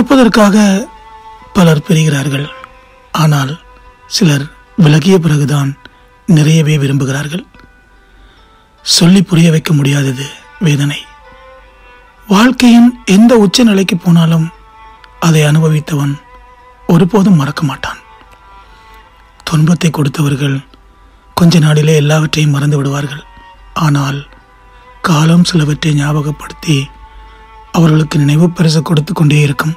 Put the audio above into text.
சுமப்பதற்காக பலர் பிரிகிறார்கள். ஆனால் சிலர் விலகிய பிறகுதான் நிறையவே விரும்புகிறார்கள். சொல்லி புரிய வைக்க முடியாதது வேதனை. வாழ்க்கையின் எந்த உச்ச நிலைக்கு போனாலும் அதை அனுபவித்தவன் ஒருபோதும் மறக்க மாட்டான். துன்பத்தை கொடுத்தவர்கள் கொஞ்ச நாளிலே எல்லாவற்றையும் மறந்து விடுவார்கள். ஆனால் காலம் சிலவற்றை ஞாபகப்படுத்தி அவர்களுக்கு நினைவு பரிசு கொடுத்து கொண்டே இருக்கும்.